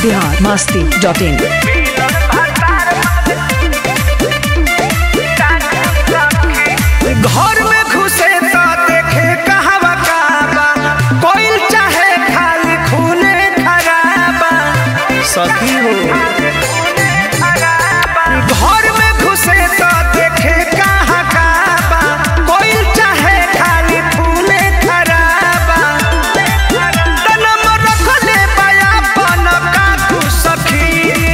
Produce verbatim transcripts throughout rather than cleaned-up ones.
Bihar Masti dot इन। घर में घुसे तो देखे कहवा काबा, कोई चाहे खाली खूने खराबा। सखी हो घर में घुसे तो देखे कहाँ काबा, कोई चाहे खाली खूने खराबा। तनम रखले बया बन काकू सखी,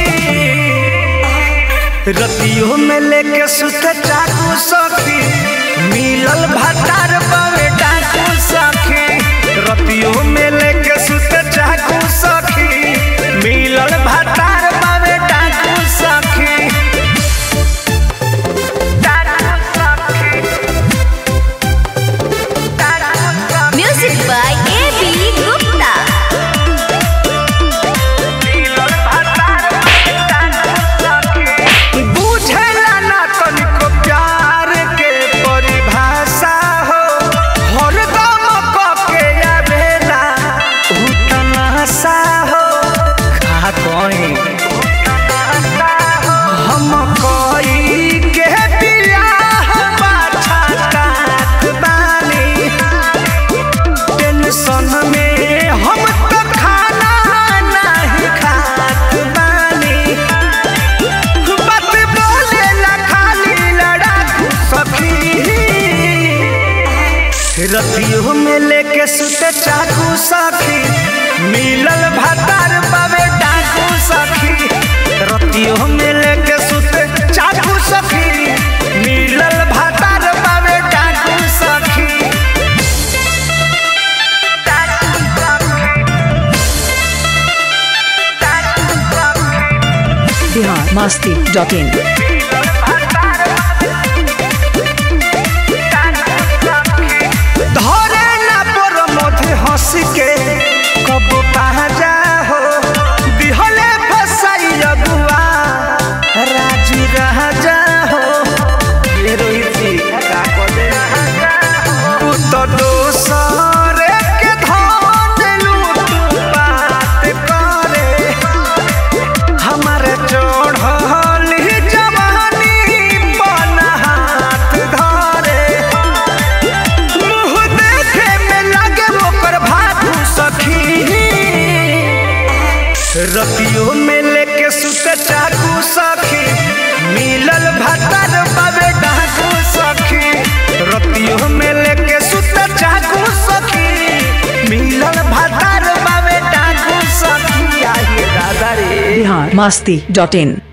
रतियों में लेके सुते चाकू सखी, मिलल भतार बावे डाकू सखी। रतियों में लेके सुते चाकू सखी, मिलल भतार बावे डाकू सखी। Music by A B Gupta. बुझेला ना तनिको प्यार के परिभाषा हो, हरदम कके आवेला उतनासा हो। का कहीं हम कोई के बियाह पाछा काट बानी, टेंशन में हम तो खाना नहीं खात बानी। बात बोलेला खाली लड़ाकू सखी, रतियों में लेके सुते चाकू सखी, मिलल भतार बावे डाकू सखी। रतियों में लेके सुते चाकू सखी, मिलल भतार बावे डाकू सखी। Bihar Masti dot in. धरे ना पर मधे हंस के कब पहजा हो, दिहले फसाई अगुआ राजी राजा हो। ये रोहिती का कोदे तू तो दोसर के धन लूट बात करे, हमारे चढ़ली जवानी बन हाथ धरे। मुँह देखे में लगे ओकर भागू सखी, रतियों में लेके सुते चाकू सखी, मिलल भतार बावे डाकू सखी। रतियों में लेके सुते चाकू सखी, मिलल भतार बावे डाकू सखी। आइए दादा रे। बिहार मस्ती डॉट इन।